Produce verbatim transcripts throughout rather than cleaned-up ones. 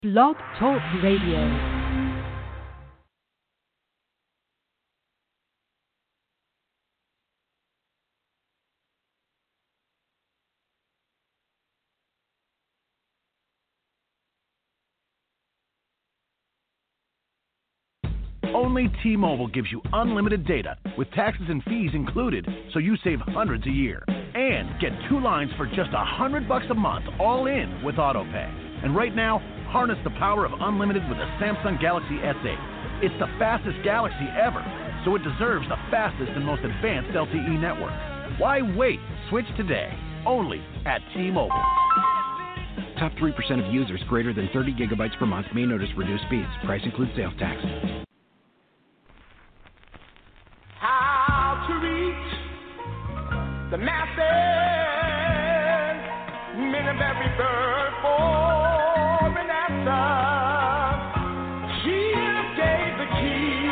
Blog Talk Radio. Only T-Mobile gives you unlimited data with taxes and fees included, so you save hundreds a year. And get two lines for just a hundred bucks a month, all in with AutoPay. And right now, harness the power of unlimited with a Samsung Galaxy S eight. It's the fastest Galaxy ever, so it deserves the fastest and most advanced L T E network. Why wait? Switch today, only at T-Mobile. Top three percent of users greater than thirty gigabytes per month may notice reduced speeds. Price includes sales tax. How to reach the masses, many very bird for an answer. Jesus gave the key.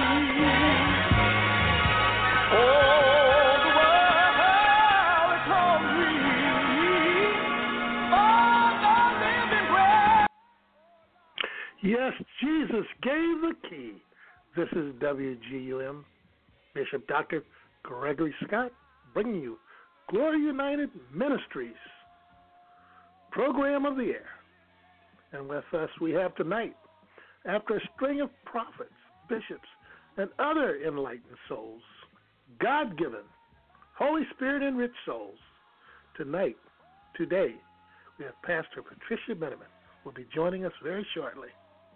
Oh, the world is hungry for the living bread. Yes, Jesus gave the key. This is W G U M. Bishop Doctor Gregory Scott bringing you Glory United Ministries, program of the air. And with us we have tonight, after a string of prophets, bishops, and other enlightened souls, God-given, Holy Spirit-enriched souls, tonight, today, we have Pastor Patricia Benjamin, who will be joining us very shortly.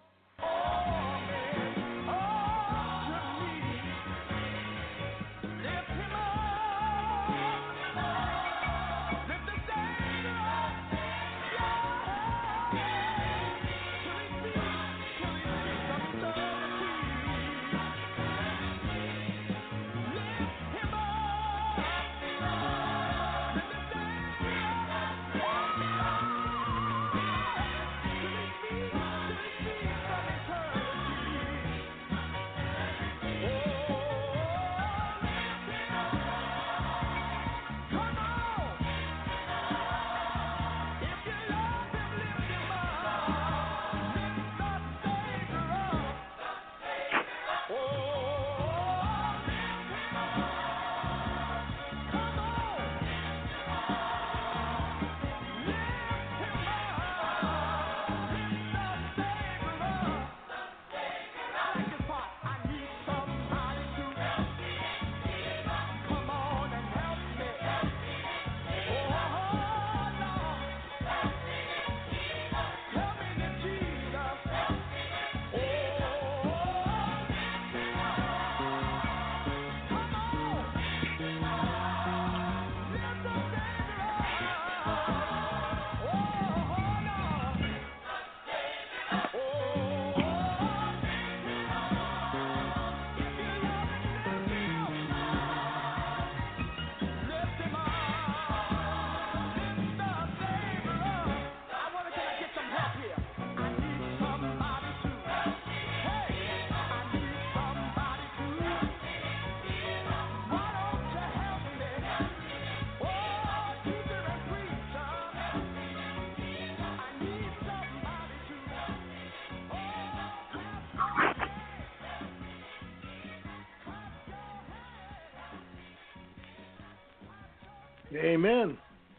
Amen.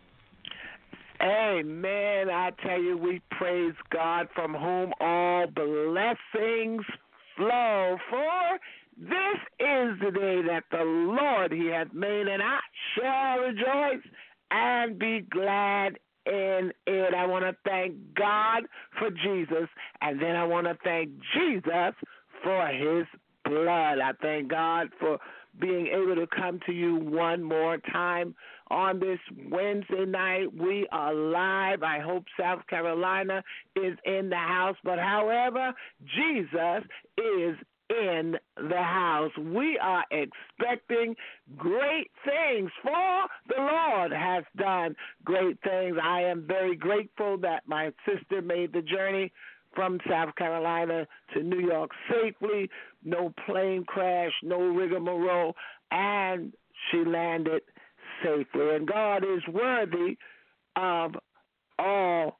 Amen. I tell you, we praise God from whom all blessings flow. For this is the day that the Lord He hath made, and I shall rejoice and be glad in it. I want to thank God for Jesus, and then I want to thank Jesus for His blood. I thank God for being able to come to you one more time on this Wednesday night. We are live. I hope South Carolina is in the house, but however, Jesus is in the house. We are expecting great things, for the Lord has done great things. I am very grateful that my sister made the journey from South Carolina to New York safely. No plane crash, no rigmarole, and she landed safely. And God is worthy of all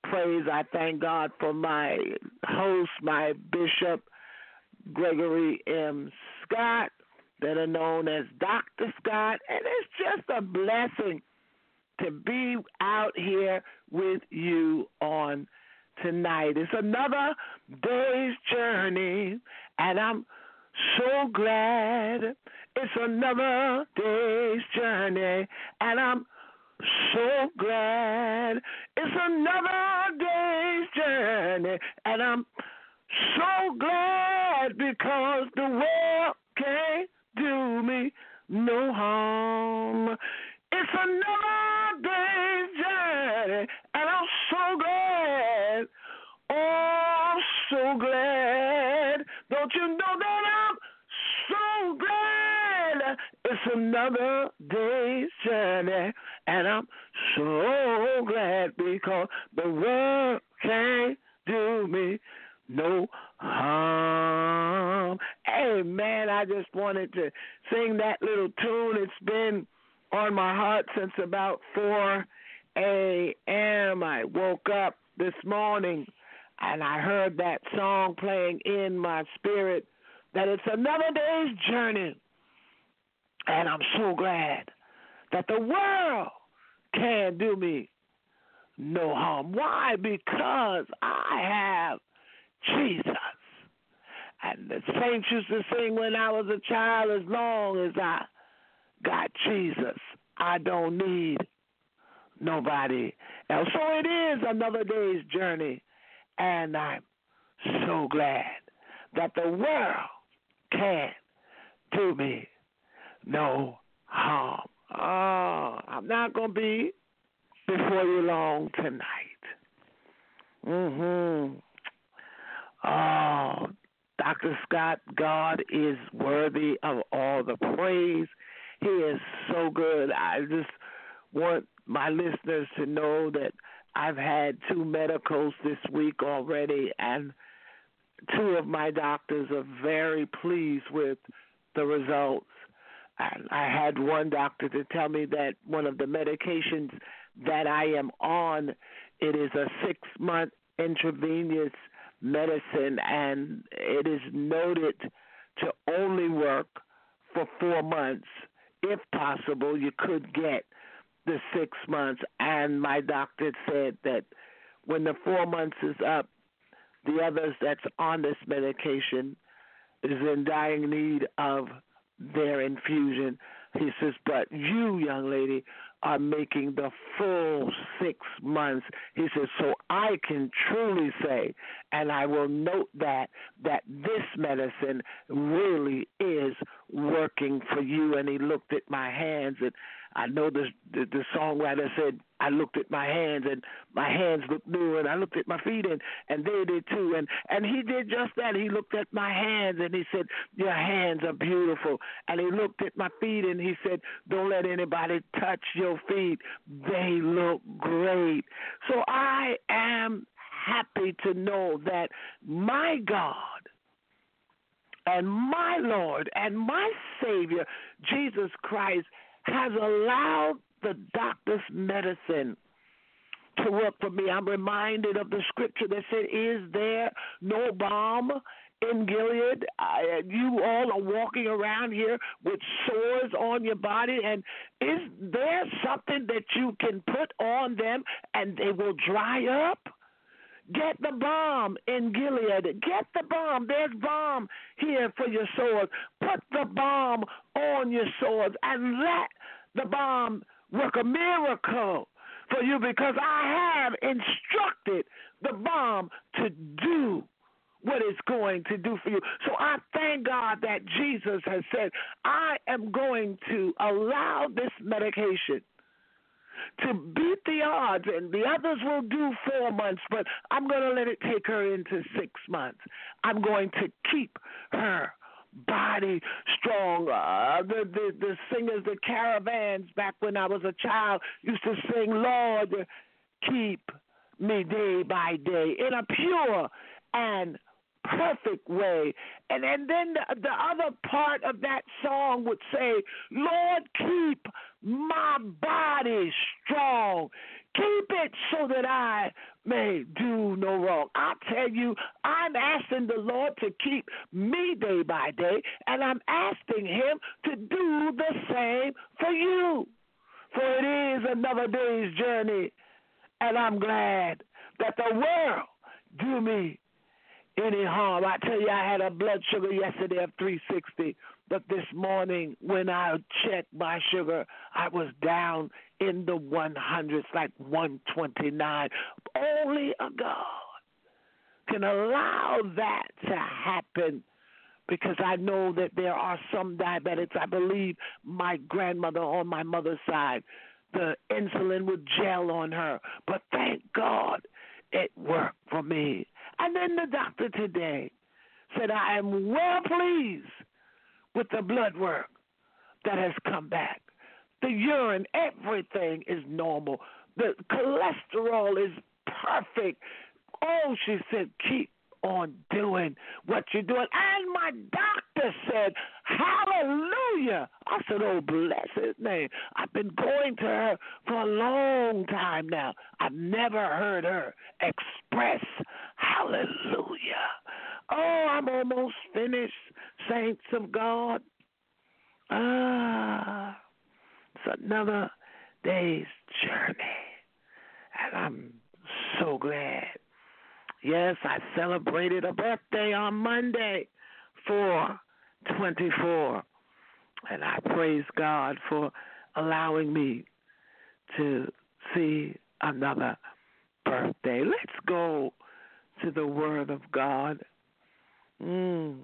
praise. I thank God for my host, my Bishop Gregory M. Scott, that are known as Doctor Scott, and it's just a blessing to be out here with you on tonight. It's another day's journey, and I'm so glad it's another day's journey, and I'm so glad it's another day's journey, and I'm so glad because the world can't do me no harm. It's another day's journey, and I'm so glad, oh, so glad. Don't you know that I'm so glad? It's another day's journey, and I'm so glad because the world can't do me no harm. Hey, man, I just wanted to sing that little tune. It's been on my heart since about four a.m. I woke up this morning and I heard that song playing in my spirit, that it's another day's journey. And I'm so glad that the world can't do me no harm. Why? Because I have Jesus. And the saints used to sing when I was a child, as long as I got Jesus, I don't need nobody else. So it is another day's journey, and I'm so glad that the world can't do me no harm. Oh, I'm not going to be before you long tonight. Mm-hmm. Oh, Doctor Scott, God is worthy of all the praise. He is so good. I just want my listeners to know that I've had two medicals this week already, and two of my doctors are very pleased with the results. And I had one doctor to tell me that one of the medications that I am on, it is a six-month intravenous medicine, and it is noted to only work for four months. If possible, you could get the six months. And my doctor said that when the four months is up, the others that's on this medication is in dying need of their infusion. He says, but you, young lady, are making the full six months. He says, so I can truly say, and I will note that, that this medicine really is working for you. And he looked at my hands, and I know the, the, the songwriter said, I looked at my hands, and my hands looked new, and I looked at my feet, and, and they did too. And, and he did just that. He looked at my hands, and he said, your hands are beautiful. And he looked at my feet, and he said, don't let anybody touch your feet. They look great. So I am happy to know that my God and my Lord and my Savior, Jesus Christ, has allowed the doctor's medicine to work for me. I'm reminded of the scripture that said, is there no balm in Gilead? I, you all are walking around here with sores on your body, and is there something that you can put on them and they will dry up? Get the balm in Gilead. Get the balm. There's balm here for your sores. Put the balm on your sores and let the balm work a miracle for you, because I have instructed the balm to do what it's going to do for you. So I thank God that Jesus has said, I am going to allow this medication to beat the odds, and the others will do four months, but I'm going to let it take her into six months. I'm going to keep her body strong. Uh, the, the, the singers, the Caravans, back when I was a child, used to sing, Lord, keep me day by day in a pure and perfect way. And, and then the, the other part of that song would say, Lord, keep my body strong. Keep it so that I may do no wrong. I tell you, I'm asking the Lord to keep me day by day, and I'm asking him to do the same for you. For it is another day's journey, and I'm glad that the world do me any harm. I tell you, I had a blood sugar yesterday of three sixty, but this morning when I checked my sugar, I was down in the one hundreds, like one twenty-nine. Only a God can allow that to happen, because I know that there are some diabetics. I believe my grandmother on my mother's side, the insulin would gel on her, but thank God it worked for me. And then the doctor today said, I am well pleased with the blood work that has come back. The urine, everything is normal. The cholesterol is perfect. Oh, she said, keep on doing what you're doing. And my doctor said, hallelujah. I said, oh, bless his name. I've been going to her for a long time now. I've never heard her express hallelujah. Oh, I'm almost finished, saints of God. Ah, it's another day's journey, and I'm so glad. Yes, I celebrated a birthday on Monday, four twenty-four, and I praise God for allowing me to see another birthday. Let's go to the Word of God. Mm.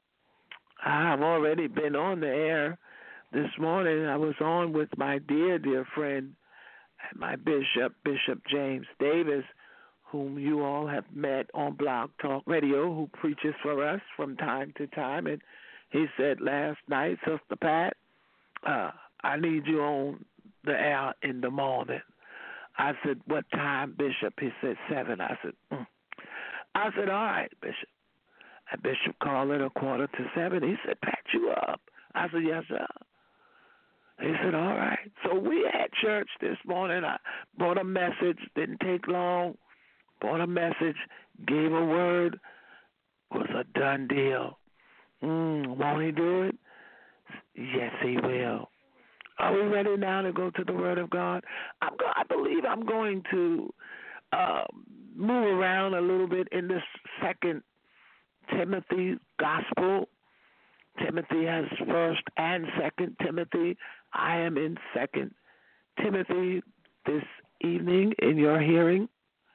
I've already been on the air this morning. I was on with my dear, dear friend, my bishop, Bishop James Davis, whom you all have met on Blog Talk Radio, who preaches for us from time to time. And he said last night, Sister Pat, uh, I need you on the air in the morning. I said, what time, Bishop? He said, seven. I said, mm. I said, all right, Bishop. And Bishop called it a quarter to seven. He said, Pat, you up? I said, yes, sir. He said, all right. So we had church this morning. I brought a message. Didn't take long. Brought a message. Gave a word. Was a done deal. Mm, won't he do it? Yes, he will. Are we ready now to go to the Word of God? I'm go- I believe I'm going to uh, move around a little bit in this second Timothy gospel. Timothy has first and second Timothy. I am in second Timothy this evening in your hearing.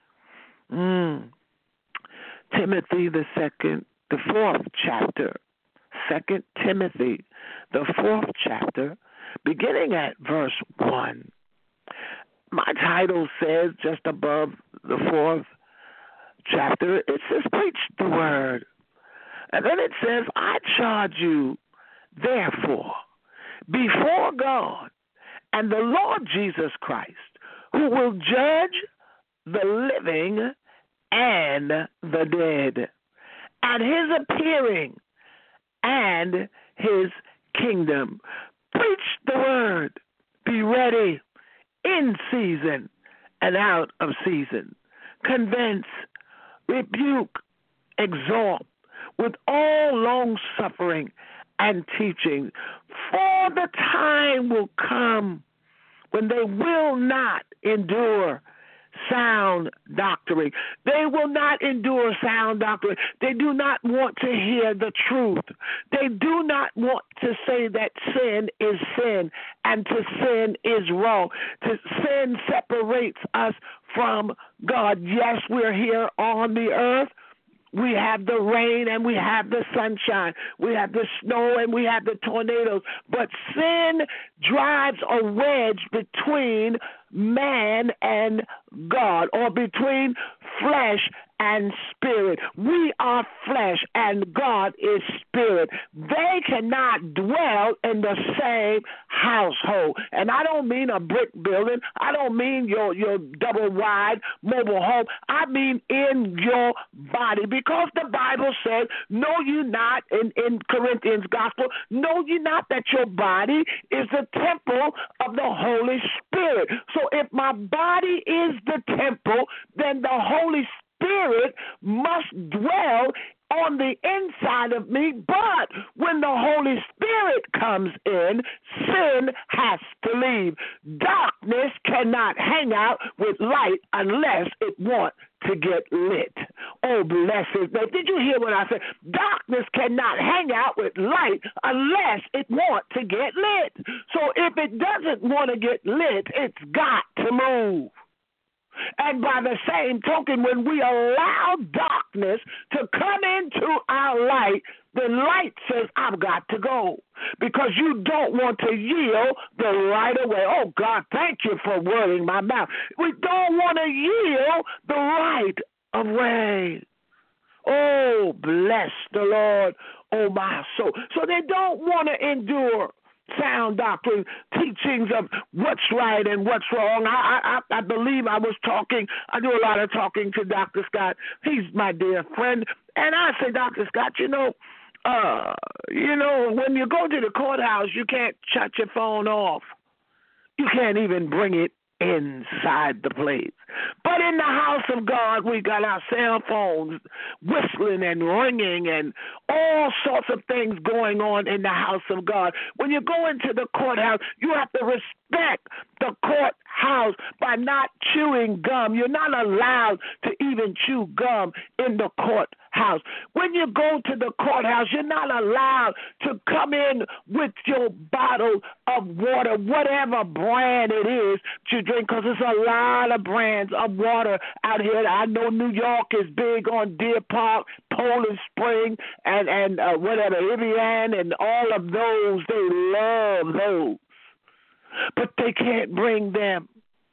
Mm. Timothy the second, the fourth chapter. Second Timothy, the fourth chapter, beginning at verse one. My title says just above the fourth chapter, it says, preach the word. And then it says, I charge you, therefore, before God and the Lord Jesus Christ, who will judge the living and the dead, at his appearing and his kingdom. Preach the word. Be ready in season and out of season. Convince, rebuke, exhort with all long suffering and teaching. For the time will come when they will not endure sound doctrine. They will not endure sound doctrine. They do not want to hear the truth. They do not want to say that sin is sin and to sin is wrong. To sin separates us from God. Yes, we're here on the earth. We have the rain and we have the sunshine. We have the snow and we have the tornadoes. But sin drives a wedge between man and God, or between flesh and spirit. We are flesh, and God is spirit. They cannot dwell in the same household. And I don't mean a brick building. I don't mean your, your double-wide mobile home. I mean in your body, because the Bible says, know you not, in, in Corinthians gospel, know you not that your body is the temple of the Holy Spirit. So if my body is the temple, then the Holy Spirit must dwell on the inside of me. But when the Holy Spirit comes in, sin has to leave. Darkness cannot hang out with light unless it wants to get lit. Oh, bless it. Now, did you hear what I said? Darkness cannot hang out with light unless it wants to get lit. So if it doesn't want to get lit, it's got to move. And by the same token, when we allow darkness to come into our light, the light says, I've got to go, because you don't want to yield the right of way. Oh, God, thank you for wording my mouth. We don't want to yield the right of way. Oh, bless the Lord, oh, my soul. So they don't want to endure sound doctrine, teachings of what's right and what's wrong. I, I I believe I was talking, I do a lot of talking to Doctor Scott. He's my dear friend. And I say, Doctor Scott, you know, uh, you know, when you go to the courthouse, you can't shut your phone off. You can't even bring it inside the place. But in the house of God, we got our cell phones whistling and ringing and all sorts of things going on in the house of God. When you go into the courthouse, you have to respect the courthouse by not chewing gum. You're not allowed to even chew gum in the courthouse. When you go to the courthouse, you're not allowed to come in with your bottle of water, whatever brand it is to drink, because there's a lot of brands of water out here. I know New York is big on Deer Park, Poland Spring, and, and uh, whatever, Evian, and all of those. They love those. But they can't bring them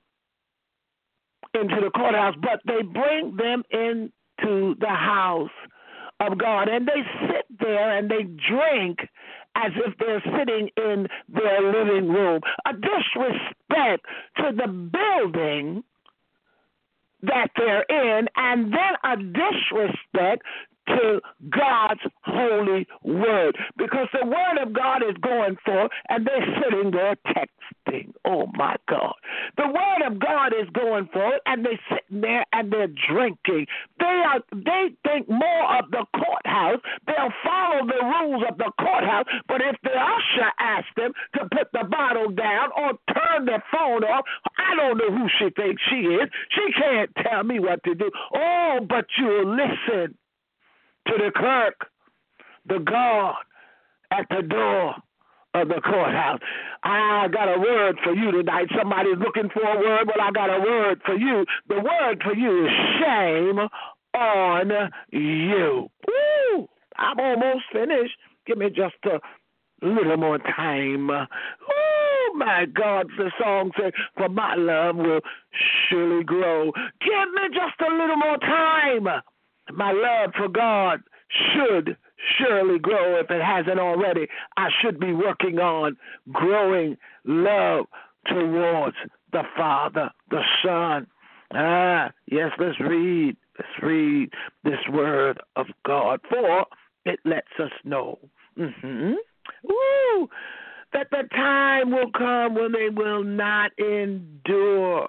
into the courthouse, but they bring them into the house of God. And they sit there and they drink as if they're sitting in their living room. A disrespect to the building that they're in, and then a disrespect to God's holy word, because the word of God is going forth and they're sitting there texting. Oh, my God. The word of God is going forth and they're sitting there and they're drinking. They are. They think more of the courthouse. They'll follow the rules of the courthouse, but if the usher asks them to put the bottle down or turn their phone off, I don't know who she thinks she is. She can't tell me what to do. Oh, but you'll listen to the clerk, the guard at the door of the courthouse. I got a word for you tonight. Somebody's looking for a word. Well, I got a word for you. The word for you is shame on you. Woo! I'm almost finished. Give me just a little more time. Oh, my God, the song said, for my love will surely grow. Give me just a little more time. My love for God should surely grow if it hasn't already. I should be working on growing love towards the Father, the Son. Ah, yes, let's read. Let's read this word of God, for it lets us know mm-hmm. Woo, that the time will come when they will not endure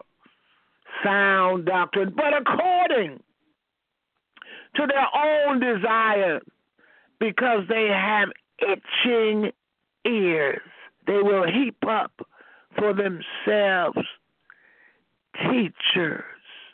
sound doctrine, but according to their own desires, because they have itching ears. They will heap up for themselves teachers,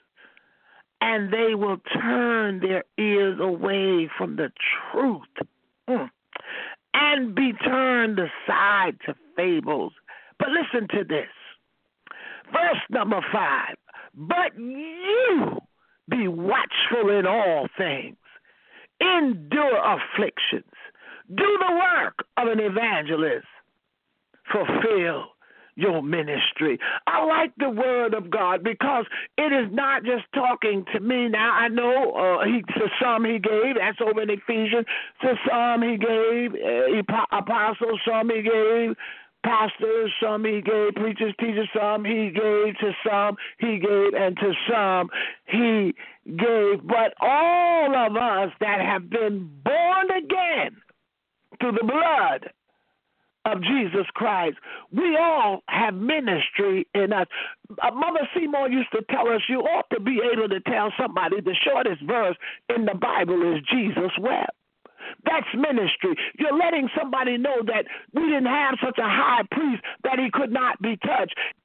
and they will turn their ears away from the truth mm. and be turned aside to fables. But listen to this. Verse number five. But you be watchful in all things. Endure afflictions. Do the work of an evangelist. Fulfill your ministry. I like the word of God because it is not just talking to me. Now, I know uh, he, to some he gave, that's over in Ephesians, to some he gave uh, apostles, some he gave pastors, some he gave preachers, teachers, some he gave, to some he gave, and to some he gave. But all of us that have been born again through the blood of Jesus Christ, we all have ministry in us. Uh, Mother Seymour used to tell us you ought to be able to tell somebody the shortest verse in the Bible is Jesus wept. That's ministry. You're letting somebody know that we didn't have such a high priest that he could not be touched.